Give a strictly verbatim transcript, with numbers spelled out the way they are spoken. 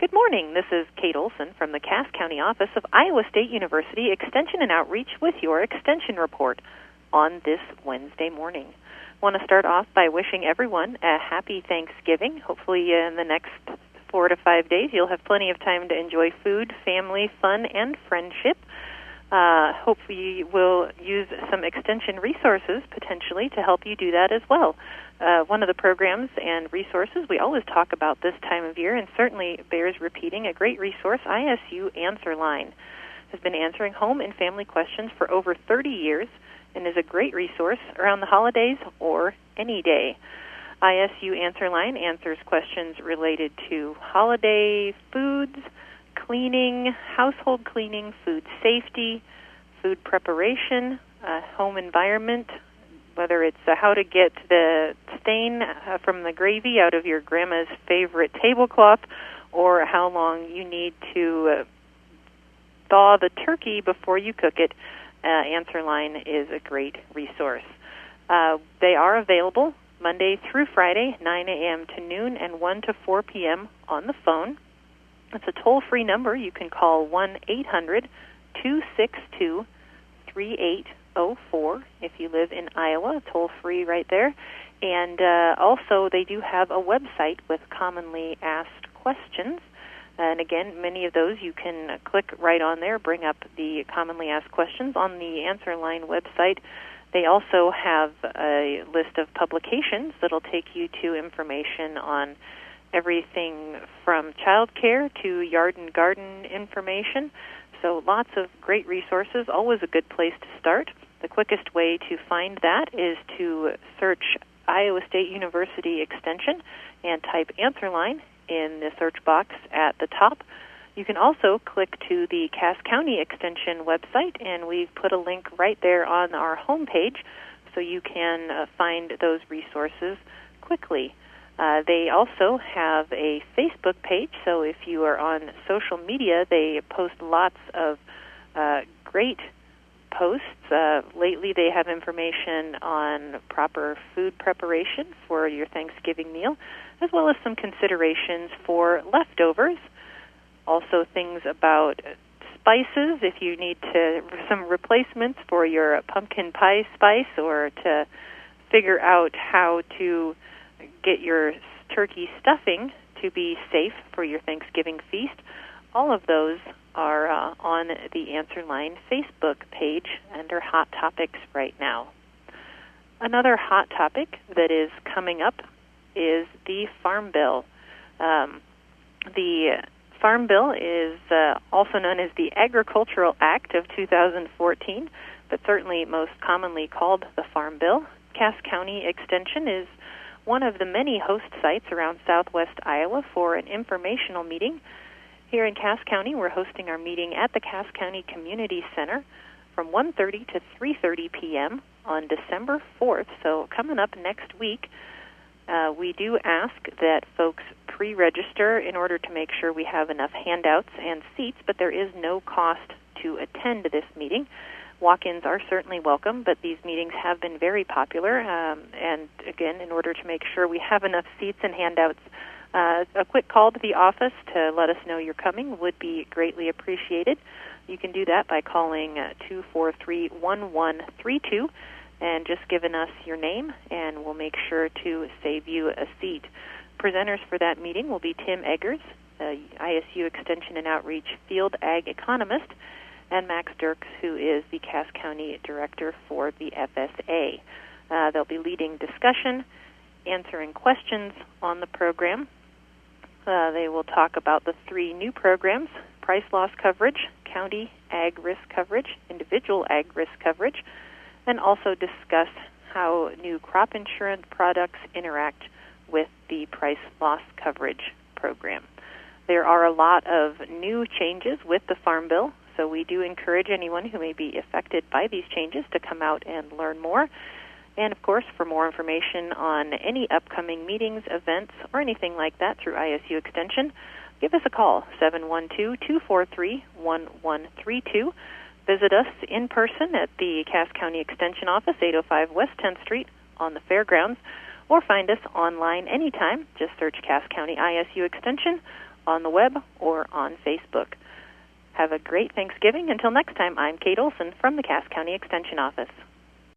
Good morning. This is Kate Olson from the Cass County office of Iowa State University Extension and Outreach with your Extension Report on this Wednesday morning. I want to start off by wishing everyone a happy Thanksgiving. Hopefully in the next four to five days you'll have plenty of time to enjoy food, family, fun, and friendship. Uh, hopefully you will use some extension resources potentially to help you do that as well. Uh, one of the programs and resources we always talk about this time of year, and certainly bears repeating, a great resource, I S U Answer Line, has been answering home and family questions for over thirty years and is a great resource around the holidays or any day. I S U Answer Line answers questions related to holiday foods, cleaning, household cleaning, food safety, food preparation, uh, home environment, whether it's uh, how to get the stain uh, from the gravy out of your grandma's favorite tablecloth, or how long you need to uh, thaw the turkey before you cook it. Uh, Answer Line is a great resource. Uh, they are available Monday through Friday, nine a.m. to noon and one to four p.m. on the phone. It's a toll-free number. You can call one eight hundred two six two three eight zero four if you live in Iowa, toll-free right there. And uh, also they do have a website with commonly asked questions. And again, many of those you can click right on there, bring up the commonly asked questions on the Answer Line website. They also have a list of publications that'll take you to information on everything from child care to yard and garden information. So lots of great resources, always a good place to start. The quickest way to find that is to search Iowa State University Extension and type Answer Line in the search box at the top. You can also click to the Cass County Extension website, and we've put a link right there on our homepage so you can uh, find those resources quickly. Uh, they also have a Facebook page, so if you are on social media, they post lots of uh, great posts. Uh, lately, they have information on proper food preparation for your Thanksgiving meal, as well as some considerations for leftovers. Also things about spices, if you need to some replacements for your pumpkin pie spice, or to figure out how to get your turkey stuffing to be safe for your Thanksgiving feast. All of those are uh, on the Answer Line Facebook page under Hot Topics right now. Another hot topic that is coming up is the Farm Bill. Um, the Farm Bill is uh, also known as the Agricultural Act of two thousand fourteen, but certainly most commonly called the Farm Bill. Cass County Extension is one of the many host sites around southwest Iowa for an informational meeting. Here in Cass County, we're hosting our meeting at the Cass County Community Center from one thirty to three thirty p.m. on December fourth, so coming up next week. Uh, we do ask that folks pre-register in order to make sure we have enough handouts and seats, but there is no cost to attend this meeting. Walk-ins are certainly welcome, but these meetings have been very popular, um, and again, in order to make sure we have enough seats and handouts, uh, a quick call to the office to let us know you're coming would be greatly appreciated. You can do that by calling uh, two four three, one one three two and just giving us your name, and we'll make sure to save you a seat. Presenters for that meeting will be Tim Eggers, uh, I S U Extension and Outreach Field Ag Economist, and Max Dirks, who is the Cass County Director for the F S A. Uh, they'll be leading discussion, answering questions on the program. Uh, they will talk about the three new programs: price loss coverage, county ag risk coverage, individual ag risk coverage, and also discuss how new crop insurance products interact with the price loss coverage program. There are a lot of new changes with the Farm Bill, so we do encourage anyone who may be affected by these changes to come out and learn more. And, of course, for more information on any upcoming meetings, events, or anything like that through I S U Extension, give us a call, seven one two, two four three, one one three two. Visit us in person at the Cass County Extension Office, eight oh five West tenth Street on the Fairgrounds, or find us online anytime. Just search Cass County I S U Extension on the web or on Facebook. Have a great Thanksgiving. Until next time, I'm Kate Olson from the Cass County Extension Office.